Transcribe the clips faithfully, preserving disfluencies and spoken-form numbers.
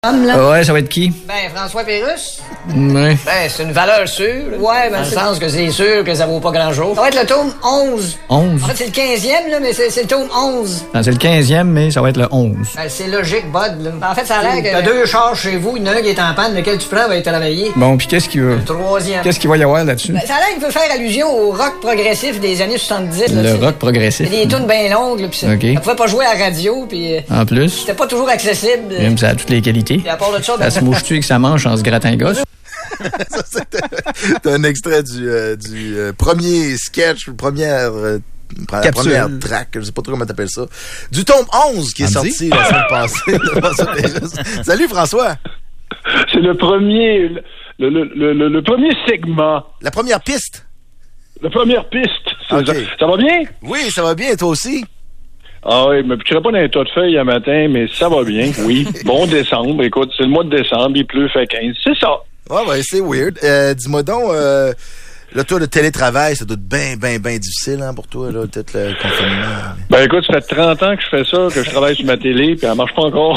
Là. Ouais, ça va être qui? Ben, François Pérusse. Ouais. Ben, c'est une valeur sûre. Ouais, ben, dans le sens que c'est sûr que ça vaut pas grand-chose. Ça va être le tome onze. onze? En fait, c'est le quinzième, là, mais c'est, c'est le tome onze. Non, c'est le quinzième, mais ça va être le onze. Ben, c'est logique, Bud, là. En fait, ça a l'air que t'as deux chars chez vous, il y en a un qui est en panne, lequel tu prends va être travaillé. Bon, puis qu'est-ce qu'il veut? Le troisième. Qu'est-ce qu'il va y avoir là-dessus? Ben, ça a l'air qu'il veut faire allusion au rock progressif des années soixante-dix. Le là, rock progressif? C'est des tunes bien longues, là, pis ça, OK. ça pouvait pas jouer à la radio, pis... Euh, en plus? C'était pas toujours accessible. Même ça a toutes les qualités. Et à part de ça, ben, ça se mouche-tu avec sa manche en se grattant gosse? Ça, c'était un extrait du, euh, du euh, premier sketch, première, euh, la première track, je sais pas trop comment t'appelles ça, du tome onze qui est Andy? sorti la semaine passée de François Pérusse. Salut François! C'est le premier, le, le, le, le, le premier segment. La première piste? La première piste. Okay. Ça, ça va bien? Oui, ça va bien, toi aussi? Ah oui, mais je serais pas dans un tas de feuilles un matin, mais ça va bien, oui. Bon décembre, écoute, c'est le mois de décembre, il pleut, fait quinze, c'est ça. Ouais, ouais, c'est weird. Euh, dis-moi donc, euh, là, toi, le télétravail, ça doit être bien, bien, bien difficile, hein, pour toi, là, peut-être le confinement. Ben écoute, ça fait trente ans que je fais ça, que je travaille sur ma télé, puis elle marche pas encore.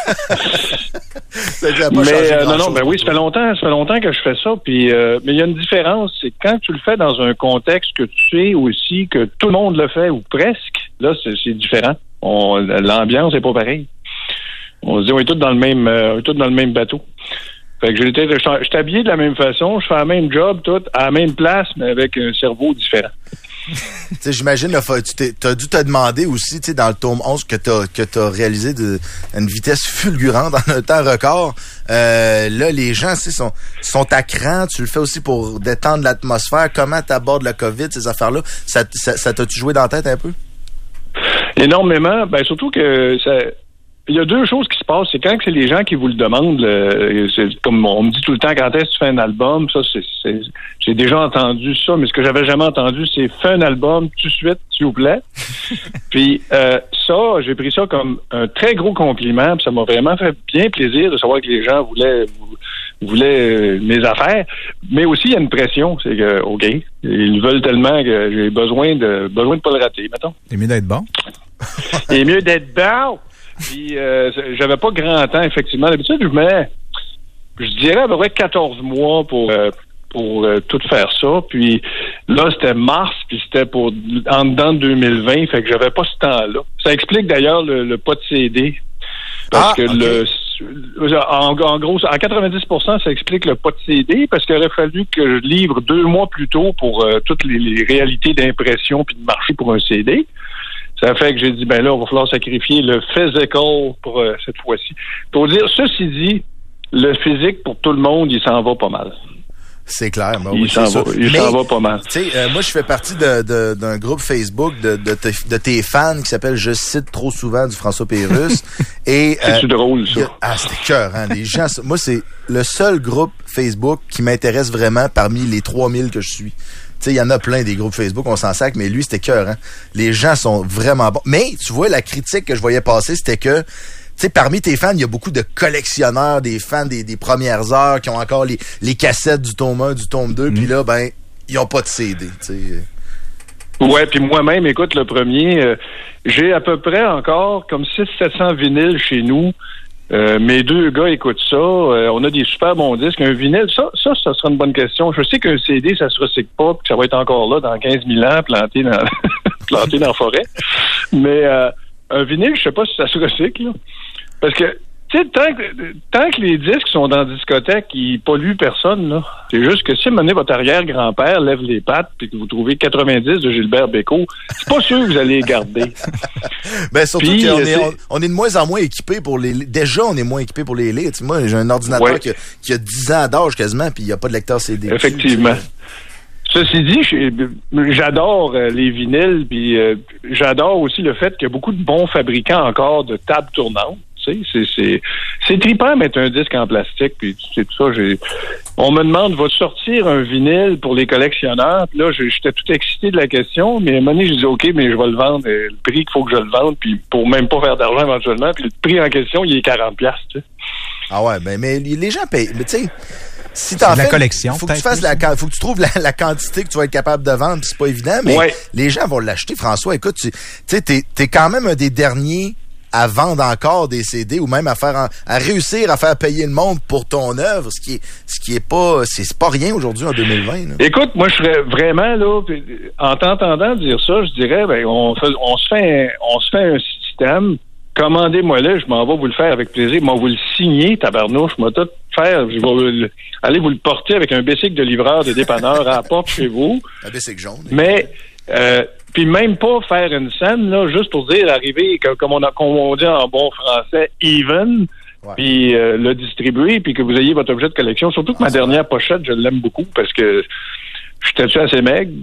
Ça a pas mais changé euh, non, non, ben oui, toi. ça fait longtemps, ça fait longtemps que je fais ça, puis euh, mais il y a une différence, c'est que quand tu le fais dans un contexte que tu sais aussi que tout le monde le fait, ou presque, là, c'est, c'est différent. On, l'ambiance est pas pareille. On se dit, on est tous dans le même, euh, on est tous dans le même bateau. Fait que j'étais, je suis habillé de la même façon, je fais le même job, tout, à la même place, mais avec un cerveau différent. Tu sais, j'imagine, là, tu t'es, as dû te demander aussi, tu sais, dans le tome onze que t'as, que t'as réalisé de, à une vitesse fulgurante en un temps record. Euh, là, les gens, tu sais, sont, sont à cran. Tu le fais aussi pour détendre l'atmosphère. Comment t'abordes le COVID, ces affaires-là? Ça, ça, ça t'a-tu joué dans la tête un peu? Énormément. Ben, surtout que ça, il y a deux choses qui se passent. C'est quand c'est les gens qui vous le demandent. Le, c'est comme on me dit tout le temps, quand est-ce que tu fais un album? Ça, c'est, c'est, j'ai déjà entendu ça, mais ce que j'avais jamais entendu, c'est fais un album tout de suite, s'il vous plaît. Puis euh, ça, j'ai pris ça comme un très gros compliment. Puis ça m'a vraiment fait bien plaisir de savoir que les gens voulaient voulaient euh, mes affaires. Mais aussi, il y a une pression. C'est que, OK, ils veulent tellement que j'ai besoin de besoin de pas le rater, mettons. C'est mieux d'être bon. C'est mieux d'être bon. Puis euh, j'avais pas grand temps, effectivement. D'habitude, je mets, je dirais à peu près quatorze mois pour euh, pour euh, tout faire ça. Puis là, c'était mars, puis c'était pour en dedans de deux mille vingt, fait que j'avais pas ce temps-là. Ça explique d'ailleurs le, le pas de C D. Parce ah, que okay. le en, en gros, à quatre-vingt-dix pour cent, ça explique le pas de C D, parce qu'il aurait fallu que je livre deux mois plus tôt pour euh, toutes les, les réalités d'impression puis de marché pour un C D. Ça fait que j'ai dit, ben là, on va falloir sacrifier le physical pour euh, cette fois-ci. Pour dire, ceci dit, le physique, pour tout le monde, il s'en va pas mal. C'est clair. Ben il oui, s'en, c'est va, il Mais, s'en va pas mal. Tu sais, euh, moi, je fais partie de, de, d'un groupe Facebook de, de, de, de tes fans qui s'appelle « Je cite trop souvent » du François Pérusse. Et, c'est-tu euh, drôle, ça? A, ah, c'était cœur, hein. Les gens, moi, c'est le seul groupe Facebook qui m'intéresse vraiment parmi les trois mille que je suis. Tu sais, il y en a plein des groupes Facebook, on s'en sac, mais lui, c'était cœur, hein. Les gens sont vraiment bons. Mais, tu vois, la critique que je voyais passer, c'était que, tu sais, parmi tes fans, il y a beaucoup de collectionneurs, des fans des, des premières heures qui ont encore les, les cassettes du tome un, du tome deux, mmh. Puis là, ben, ils ont pas de C D, tu sais. Ouais, puis moi-même, écoute, le premier, euh, j'ai à peu près encore comme six cents à sept cents vinyles chez nous. Euh, mes deux gars écoutent ça. Euh, on a des super bons disques. Un vinyle, ça, ça, ça sera une bonne question. Je sais qu'un C D, ça se recycle pas, puis que ça va être encore là dans quinze mille ans, planté dans, planté dans la forêt. Mais euh, un vinyle, je sais pas si ça se recycle, là. Parce que, tu sais, tant que, tant que les disques sont dans la discothèque, ils polluent personne, là. C'est juste que si, à un moment donné, votre arrière-grand-père lève les pattes puis que vous trouvez quatre-vingt-dix de Gilbert Bécaud, c'est pas sûr que vous allez les garder. Ben, surtout puis, qu'on est, c'est... on, on est de moins en moins équipés pour les... Déjà, on est moins équipés pour les lire. Moi, j'ai un ordinateur ouais. qui, a, qui a dix ans d'âge quasiment, puis il n'y a pas de lecteur C D. Effectivement. Ceci dit, j'adore les vinyles, puis euh, j'adore aussi le fait qu'il y a beaucoup de bons fabricants encore de tables tournantes. Tu sais, c'est, c'est, c'est trippant mettre un disque en plastique, puis c'est tout ça. J'ai... On me demande, va sortir un vinyle pour les collectionneurs? Puis là, j'étais tout excité de la question, mais à un moment donné, j'ai dit, OK, mais je vais le vendre, le prix qu'il faut que je le vende, puis pour même pas faire d'argent éventuellement, puis le prix en question, il est quarante dollars, tu sais. Ah ouais, ben, mais les gens payent. Mais tu sais, si t'en c'est de la fais, collection, faut que tu fasses la, faut que tu trouves la, la quantité que tu vas être capable de vendre, c'est pas évident, mais ouais. les gens vont l'acheter. François, écoute, tu sais, t'es, t'es quand même un des derniers à vendre encore des C D ou même à faire en, à réussir à faire payer le monde pour ton œuvre, ce qui est ce qui est pas c'est, c'est pas rien aujourd'hui en deux mille vingt. Là. Écoute, moi je serais vraiment là en t'entendant dire ça, je dirais ben on fait, on se fait un, on se fait un système, commandez-moi-le, je m'en vais vous le faire avec plaisir, moi vous le signer, tabarnouche, moi tout faire, je vais le, aller vous le porter avec un bicycle de livreur de dépanneur à la porte chez vous. Un bicycle jaune. Mais euh, puis même pas faire une scène là, juste pour dire arriver comme on a comme on dit en bon français even. Ouais. Puis euh, le distribuer, puis que vous ayez votre objet de collection. Surtout que ah, ma dernière va. pochette, je l'aime beaucoup parce que j'étais-tu assez maigre.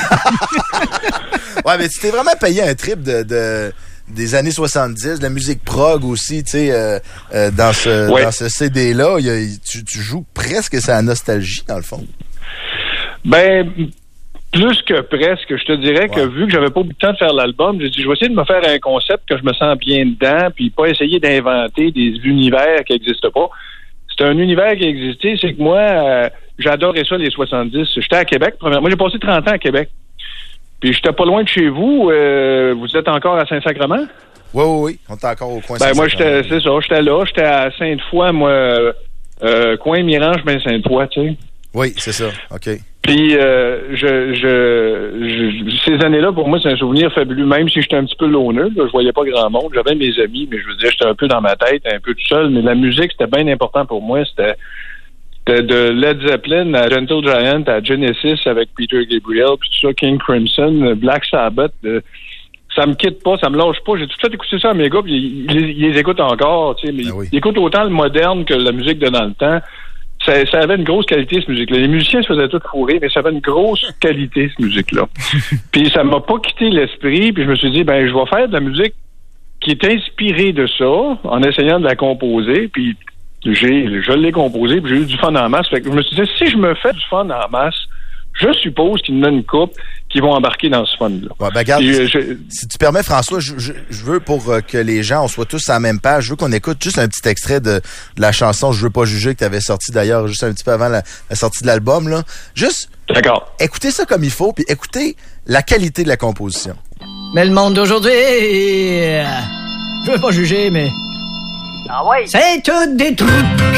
Ouais, mais tu t'es vraiment payé un trip de, de des années soixante-dix, de la musique prog aussi, tu sais, euh, euh, dans ce ouais. dans ce C D-là, y a, tu, tu joues presque c'est la nostalgie, dans le fond. Ben, plus que presque, je te dirais que ouais. vu que j'avais pas beaucoup de temps de faire l'album, j'ai dit, je vais essayer de me faire un concept que je me sens bien dedans, puis pas essayer d'inventer des univers qui n'existent pas. C'est un univers qui existait, c'est que moi, euh, j'adorais ça, les soixante-dix. J'étais à Québec, premièrement. Moi, j'ai passé trente ans à Québec. Puis j'étais pas loin de chez vous. Euh, vous êtes encore à Saint-Sacrement? Oui, oui, oui. On est encore au coin ben, Saint-Sacrement. Moi, j'étais, c'est ça. J'étais là. J'étais à Sainte-Foy, moi, euh, coin Mirange, ben Sainte-Foy, tu sais. Oui, c'est ça. OK. Puis, euh, je, je, je, ces années-là, pour moi, c'est un souvenir fabuleux. Même si j'étais un petit peu loner, là, je voyais pas grand monde. J'avais mes amis, mais je veux dire, j'étais un peu dans ma tête, un peu tout seul. Mais la musique, c'était bien important pour moi. C'était, c'était de Led Zeppelin à Gentle Giant à Genesis avec Peter Gabriel, puis tout ça, King Crimson, Black Sabbath. Euh, ça me quitte pas, ça me lâche pas. J'ai tout fait écouter ça à mes gars, puis ils, ils, ils les écoutent encore, tu sais. Mais ben oui. Ils écoutent autant le moderne que la musique de dans le temps. Ça, ça avait une grosse qualité, cette musique-là. Les musiciens se faisaient tout fourrer, mais ça avait une grosse qualité, cette musique-là. Puis ça m'a pas quitté l'esprit, puis je me suis dit, ben je vais faire de la musique qui est inspirée de ça, en essayant de la composer, puis j'ai, je l'ai composée, puis j'ai eu du fun en masse. Fait que je me suis dit, si je me fais du fun en masse, je suppose qu'il y en a une couple qui vont embarquer dans ce fun-là. Ouais, ben regarde, si, je, si tu permets, François, je, je, je veux pour euh, que les gens, on soit tous à la même page, je veux qu'on écoute juste un petit extrait de, de la chanson « Je veux pas juger » que tu avais sorti d'ailleurs juste un petit peu avant la, la sortie de l'album. Là. Juste D'accord. écoutez ça comme il faut, puis écoutez la qualité de la composition. Mais le monde d'aujourd'hui, euh, je veux pas juger, mais... Ah ouais? C'est tout des trucs.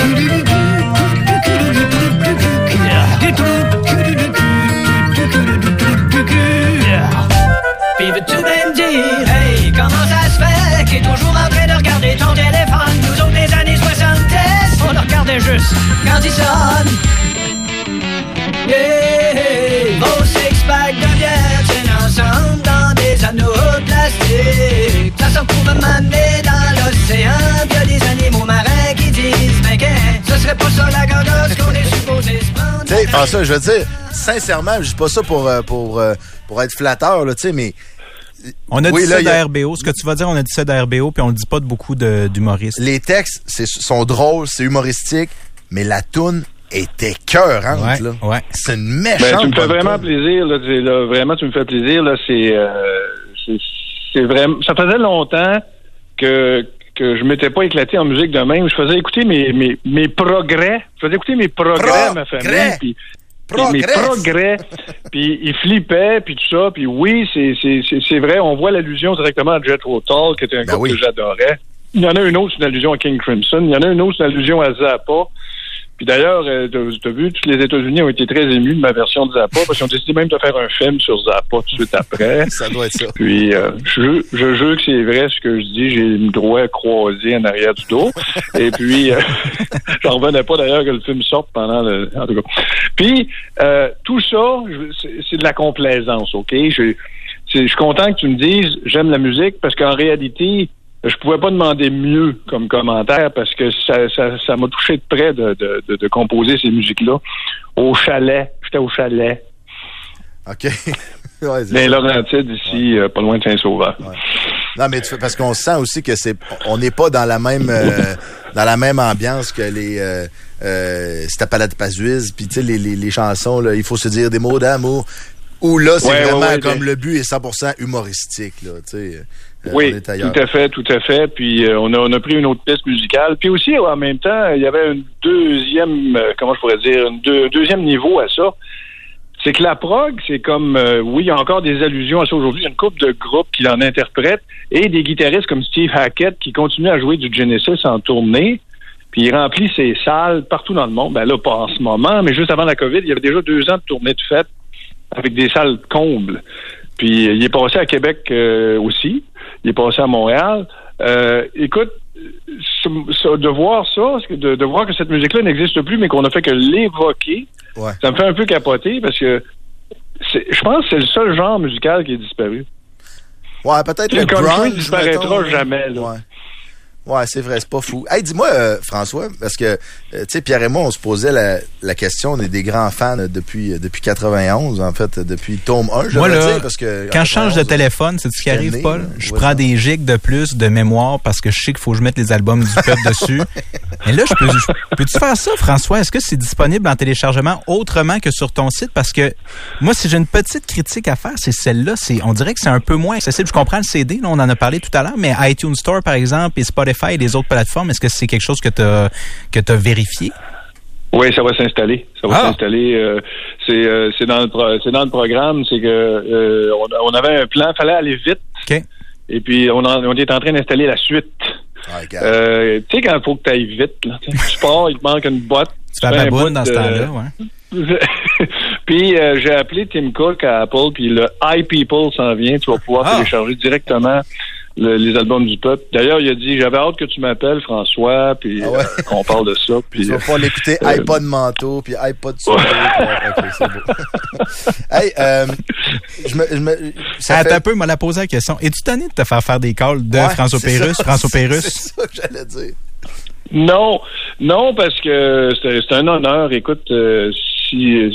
Des trucs. Puis veux-tu même dire, hey, comment ça se fait qu'il est toujours en train de regarder ton téléphone? Nous autres, les années soixante-dix, on le regardait juste quand il sonne. Yeah, vos six-packs de bière tiennent ensemble dans des anneaux de plastique. Ça s'en trouve m'amener dans l'océan. Pis y'a des animaux marins qui disent, ben qu'un, ce serait pas ça la gandosse qu'on est supposé se prendre. Tu sais, François, je veux dire, sincèrement, je dis pas ça pour, pour, pour être flatteur, là, tu sais, mais... On a oui, dit là, ça a... d'R B O. Ce que tu vas dire, on a dit ça d'R B O, puis on le dit pas de beaucoup de, d'humoristes. Les textes c'est, sont drôles, c'est humoristique, mais la toune était écœurante, ouais, là. Ouais. C'est une méchante. Ben, tu me fais vraiment toune. plaisir, là, là. Vraiment, tu me fais plaisir, là. C'est, euh, c'est, c'est vraiment. Ça faisait longtemps que que je m'étais pas éclaté en musique de même. Je faisais écouter mes mes mes progrès. Je faisais écouter mes progrès Pro- à ma famille. Puis mes progrès, puis il flippait, puis tout ça, puis oui, c'est, c'est, c'est, c'est vrai, on voit l'allusion directement à Jethro Tull, qui était un ben groupe oui. que j'adorais. Il y en a une autre, c'est une allusion à King Crimson. Il y en a une autre, c'est une allusion à Zappa. Puis d'ailleurs, euh, tu as vu, tous les États-Unis ont été très émus de ma version de Zappa, parce qu'ils ont décidé même de faire un film sur Zappa tout de suite après. Ça doit être ça. Puis euh, je, je jure que c'est vrai ce que je dis, j'ai le droit croisé en arrière du dos. Et puis, euh, j'en revenais pas d'ailleurs que le film sorte pendant le... En tout cas. Puis, euh, tout ça, c'est, c'est de la complaisance, OK? Je, c'est, je suis content que tu me dises, j'aime la musique, parce qu'en réalité... Je pouvais pas demander mieux comme commentaire parce que ça, ça, ça m'a touché de près de, de, de, de composer ces musiques-là. Au chalet. J'étais au chalet. OK. Ouais, les Laurentides, ici, ouais. euh, pas loin de Saint-Sauveur. Ouais. Non, mais tu, parce qu'on sent aussi que c'est, on n'est pas dans la même, euh, dans la même ambiance que les, euh, euh, c'était pas la Pazuise, puis tu sais, les, les, les chansons, là, il faut se dire des mots d'amour. Où là, c'est ouais, vraiment ouais, ouais, comme ouais. le but est cent pour cent humoristique, là, tu sais. Euh, oui, tout à fait, tout à fait. Puis euh, on a on a pris une autre piste musicale. Puis aussi, en même temps, il y avait une deuxième, euh, comment je pourrais dire, un deux, deuxième niveau à ça. c'est que la prog, c'est comme, euh, oui, il y a encore des allusions à ça aujourd'hui. Il y a une couple de groupes qui l'en interprètent et des guitaristes comme Steve Hackett qui continuent à jouer du Genesis en tournée. Puis il remplit ses salles partout dans le monde. Ben là, pas en ce moment, mais juste avant la COVID, il y avait déjà deux ans de tournée de fête avec des salles combles. Puis il est passé à Québec euh, aussi. Il est passé à Montréal. Euh, écoute, de voir ça, de, de voir que cette musique-là n'existe plus, mais qu'on a fait que l'évoquer, ouais. Ça me fait un peu capoter parce que c'est, je pense que c'est le seul genre musical qui est disparu. Ouais, peut-être le, le grunge ne disparaîtra jamais. Là. Ouais. Ouais, c'est vrai, c'est pas fou. Hey, dis-moi, euh, François, parce que, euh, tu sais, Pierre et moi, on se posait la, la question, on est des grands fans depuis depuis quatre-vingt-onze, en fait, depuis tome un, je Moi, là, dire, parce que... Quand je change de téléphone, c'est ce qui arrive, Paul? Là, je prends ça. Des gigs de plus de mémoire parce que je sais qu'il faut que je mette les albums du peuple dessus. Mais là, je peux, je, peux-tu faire ça, François? Est-ce que c'est disponible en téléchargement autrement que sur ton site? Parce que, moi, si j'ai une petite critique à faire, c'est celle-là. C'est, on dirait que c'est un peu moins accessible. Je comprends le C D, là, on en a parlé tout à l'heure, mais iTunes Store, par exemple, et Spotify, et les autres plateformes, est-ce que c'est quelque chose que tu as que tu as vérifié? Oui, ça va s'installer. Ça va ah. s'installer. Euh, c'est euh, c'est dans le pro- c'est dans le programme. C'est que euh, on, on avait un plan, fallait aller vite. Okay. Et puis on, en, on est en train d'installer la suite. Oh, euh, tu sais quand il faut que tu ailles vite, là, tu pars, il te manque une boîte. Tu fais la baboune dans ce temps-là, ouais. Puis euh, j'ai appelé Tim Cook à Apple, puis le iPeople s'en vient. Tu vas pouvoir ah. télécharger directement Le, les albums du peuple. D'ailleurs, il a dit, j'avais hâte que tu m'appelles, François, puis ah ouais. euh, qu'on parle de ça. Puis, tu vas pouvoir l'écouter euh, iPod manteau, puis iPod souper. Ouais. OK, c'est beau. Hey, euh, je me... Je me ça Attends fait... un peu, m'a la posé la question. Es-tu tanné de te faire faire des calls de ouais, François Pérusse? Ça, François Pérusse? C'est ça que j'allais dire. Non, non, parce que c'est, c'est un honneur. Écoute, euh, si...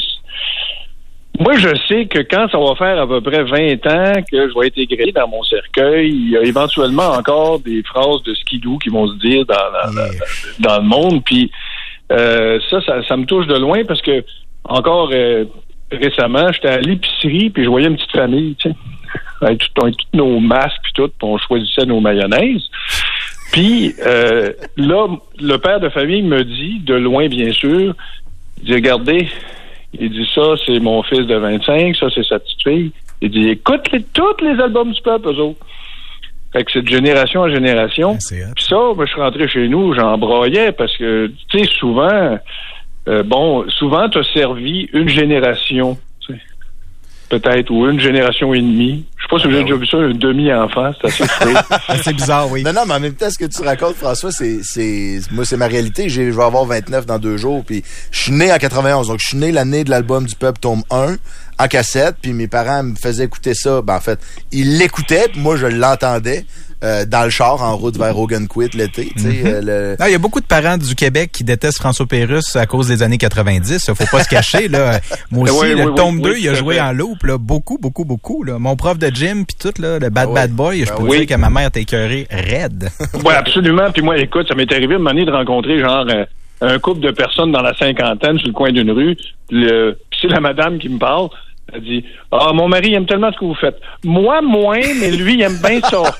Moi, je sais que quand ça va faire à peu près vingt ans que je vais intégrer dans mon cercueil, il y a éventuellement encore des phrases de skidoo qui vont se dire dans, dans, dans, dans le monde. Puis euh, ça, ça, ça me touche de loin parce que encore euh, récemment, j'étais à l'épicerie puis je voyais une petite famille, tu sais, avec tous nos masques puis tout, puis on choisissait nos mayonnaises. Puis euh, là, le père de famille me dit, de loin bien sûr, il dit, regardez, il dit, ça, c'est mon fils de vingt-cinq, ça, c'est sa petite fille. Il dit, écoute les, tous les albums du peuple, eux autres. Fait que c'est de génération en génération. Puis ça, moi, je suis rentré chez nous, j'en broyais parce que, tu sais, souvent, euh, bon, souvent, t'as servi une génération, tu sais, peut-être, ou une génération et demie. Je sais pas si vous avez déjà vu ça, un demi-enfant, c'est assez frais. C'est bizarre, oui. Non, non, mais en même temps, ce que tu racontes, François, c'est, c'est, moi, c'est ma réalité. J'ai, je vais avoir vingt-neuf dans deux jours, puis je suis né en quatre-vingt-onze, donc je suis né l'année de l'album du peuple, tome un, en cassette, puis mes parents me faisaient écouter ça. Ben, en fait, ils l'écoutaient, puis moi, je l'entendais. Euh, dans le char, en route vers Hogan Quit l'été. Tu sais, mm-hmm. euh, le... Il y a beaucoup de parents du Québec qui détestent François Pérusse à cause des années quatre-vingt-dix. Faut pas se cacher. Là. Moi aussi, oui, le oui, tome oui, deux, oui, il a joué fait. En loop. Là, beaucoup, beaucoup, beaucoup. Là. Mon prof de gym, puis tout, là, le Bad ah, Bad Boy, ben je peux oui. dire que ma mère t'a écœuré raide. Oui, absolument. Puis moi, écoute, ça m'est arrivé de m'amener de rencontrer genre euh, un couple de personnes dans la cinquantaine sur le coin d'une rue. Le... Puis c'est la madame qui me parle. Elle dit, ah, mon mari aime tellement ce que vous faites. Moi, moins, mais lui, il aime bien ça.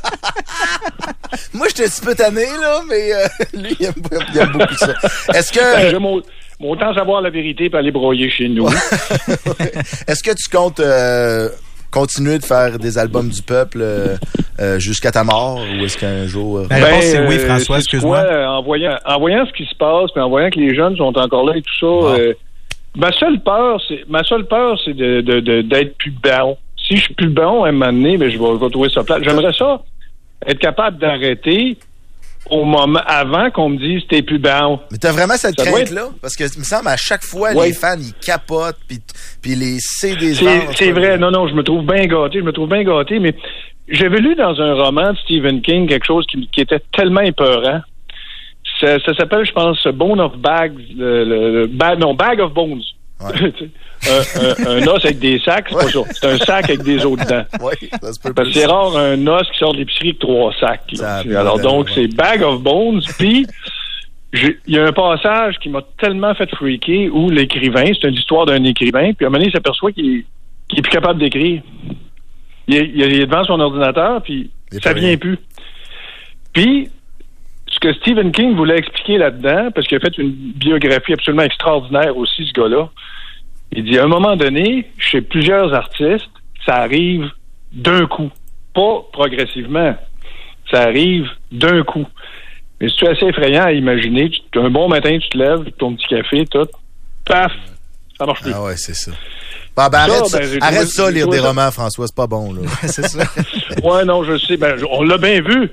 Moi, j'étais un petit peu tanné, là, mais euh, lui, il aime, il aime beaucoup ça. Est-ce que... Ben, j'aime autant savoir la vérité et aller broyer chez nous. Est-ce que tu comptes euh, continuer de faire des albums du peuple euh, euh, jusqu'à ta mort, ou est-ce qu'un jour... Euh... Ben, ben, c'est oui, François, euh, excuse-moi. Quoi, en, voyant, en voyant ce qui se passe, puis en voyant que les jeunes sont encore là et tout ça... Oh. Euh, Ma seule peur, c'est ma seule peur, c'est de, de, de d'être plus bon. Si je suis plus bon à un moment donné, ben je vais, je vais trouver ça plate. J'aimerais ça être capable d'arrêter au moment avant qu'on me dise t'es plus bon. Mais t'as vraiment cette crainte-là? Être... Parce que il me semble à chaque fois ouais. les fans ils capotent puis puis les C D c'est, ventes, c'est vrai. Non, non, je me trouve bien gâté. Je me trouve bien gâté, mais j'avais lu dans un roman de Stephen King quelque chose qui, qui était tellement épeurant. Ça, ça s'appelle, je pense, Bone of Bags, le, le, le bag, non, Bag of Bones. Ouais. un, un, un os avec des sacs, c'est ouais. pas ça. C'est un sac avec des os dedans. Ouais, ça se peut Parce que c'est rare un os qui sort de l'épicerie avec trois sacs. Alors donc, ouais. c'est Bag of Bones. Puis, il y a un passage qui m'a tellement fait freaker où l'écrivain, c'est une histoire d'un écrivain, puis à un moment donné, il s'aperçoit qu'il est, qu'il est plus capable d'écrire. Il est, il est devant son ordinateur, puis ça vient rien. plus. Puis, ce que Stephen King voulait expliquer là-dedans, parce qu'il a fait une biographie absolument extraordinaire aussi, ce gars-là, Il dit, à un moment donné, chez plusieurs artistes, ça arrive d'un coup. Pas progressivement. Ça arrive d'un coup. Mais c'est assez effrayant à imaginer. Tu, un bon matin, tu te lèves, ton petit café, tout, paf, ça marche plus. Ah ouais, c'est ça. Bon, ben, arrête ça, ben, arrête trouvé, ça lire des ça. romans, François, c'est pas bon, là. C'est ça. Ouais, non, je sais. Ben, on l'a bien vu.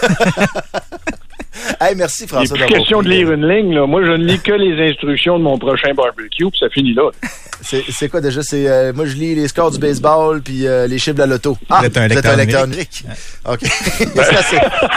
Hey, merci, Il François, n'est plus d'avoir question de pris, lire euh, une ligne, là. Moi, je ne lis que les instructions de mon prochain barbecue, puis ça finit là. C'est, c'est quoi déjà? C'est, euh, moi, je lis les scores du baseball puis euh, les chiffres de la loto. Ah, Vous êtes un lecteur numérique. OK. c'est assez.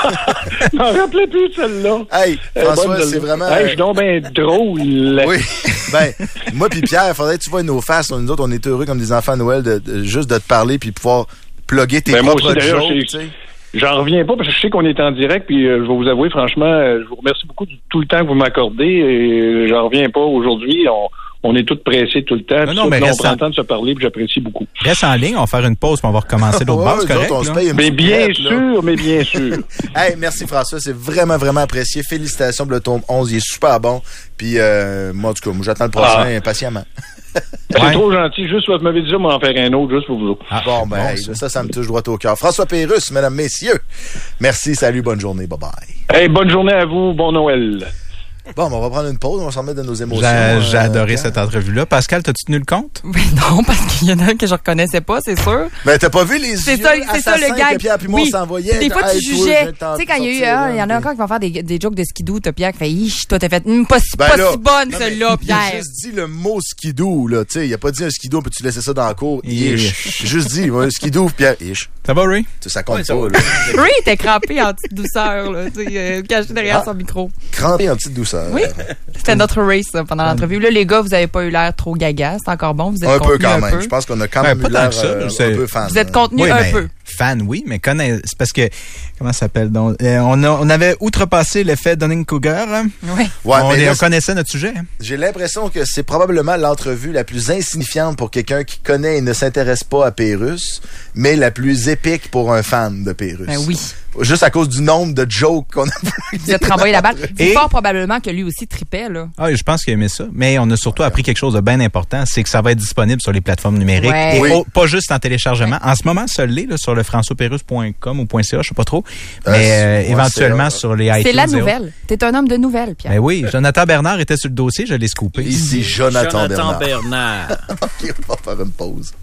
Je m'en rappelais plus de celle-là. Hey, Elle est François, bonne, c'est celle-là. vraiment... Hey, je suis donc bien drôle. Oui. Ben, moi puis Pierre, faudrait que tu vois nos faces. Nous autres, on est heureux comme des enfants à Noël de, de- juste de te parler puis pouvoir plugger tes Ben, moi propres aussi, d'ailleurs, jokes, c'est- tu sais. J'en reviens pas parce que je sais qu'on est en direct, puis euh, je vais vous avouer, franchement, euh, je vous remercie beaucoup de tout le temps que vous m'accordez. Et j'en reviens pas aujourd'hui. On, on est tous pressés tout le temps. Non, Puis non, ça, mais puis là, on reste prend en- le temps de se parler, puis j'apprécie beaucoup. Reste en ligne, on va faire une pause, puis on va recommencer d'autres Ouais, bases, nous correct? autres, on se là? paye une Mais petite bien traite, là. sûr, mais bien sûr. Hey, merci François, c'est vraiment, vraiment apprécié. Félicitations pour le tome onze, il est super bon. Puis, euh, moi, en tout cas, moi, j'attends le prochain Ah. impatiemment. C'est Ouais. trop gentil. Juste, vous m'avez dit ça, m'en faire un autre, juste pour vous autres. Ah, Bon, ben, bon, hey, ça. ça, ça me touche droit au cœur. François Pérusse, mesdames, messieurs. Merci, salut, bonne journée, bye bye. Hey, bonne journée à vous. Bon Noël. Bon, ben, on va prendre une pause, on va s'en remettre de nos émotions. J'ai j'ai euh, adoré Pierre. cette entrevue-là. Pascal, t'as-tu tenu le compte? Ben non, parce qu'il y en a un que je reconnais pas, c'est sûr. Ben, t'as pas vu les C'est yeux ça, c'est ça assassins le gag. que Pierre puis moi, Oui. on s'envoyait. Des fois, tu Hey, toi, jugeais. je vais t'en Tu sais, quand il y a eu, sortir, ah, il y en a là, encore qui vont faire des, des jokes de skidoo, t'as Pierre qui fait, Ih, toi, t'as fait, Hum, pas, si, Ben pas là, si bonne, non, celle-là, mais Il a Pierre. juste dit le mot skidoo, là. Tu sais, il a pas dit un skidoo, peux-tu laisser ça dans la cour? Ish. Ish. J'ai juste dit, ouais, skidoo, Pierre, ish. Ça va, Ray? Tu sais, ça compte Ouais, ça pas, va. là. Ray était crampé en petite douceur, là, tu sais, euh, caché derrière Ah. son micro. Crampé en petite douceur. Oui. C'était notre race, ça, pendant l'entrevue. Là, les gars, vous avez pas eu l'air trop gaga. C'est encore bon. Vous êtes Un peu contenus quand un même. peu. Je pense qu'on a quand Ben, même pas eu tant l'air que ça, euh, c'est- un peu fan. Vous êtes contenus Oui, un mais peu. fan, oui, mais connaît, c'est parce que, comment ça s'appelle donc? Euh, on, a, on avait outrepassé l'effet Dunning-Kruger. hein. Oui. Ouais, on, mais est- là, on connaissait notre sujet. hein. j'ai l'impression que c'est probablement l'entrevue la plus insignifiante pour quelqu'un qui connaît et ne s'intéresse pas à Pérusse, mais la plus épique pour un fan de Pérusse. Ben oui. Juste à cause du nombre de jokes qu'on a. Vous êtes renvoyé la balle. C'est Et- fort probablement que lui aussi tripait, là. Ah, je pense qu'il a aimé ça. Mais on a surtout appris quelque chose de bien important, c'est que ça va être disponible sur les plateformes numériques. Ouais. Et Oui. au- pas juste en téléchargement. En ce moment, ça l'est, là, sur le françois pérusse point com ou .ca, je sais pas trop. Euh, Mais c'est- euh, ouais, éventuellement c'est- sur les iTunes. C'est la et autres. nouvelle. T'es un homme de nouvelles, Pierre. Ben oui, Jonathan Bernard était sur le dossier, je l'ai scoopé. Ici Jonathan, Jonathan Bernard. Bernard. OK, on va faire une pause.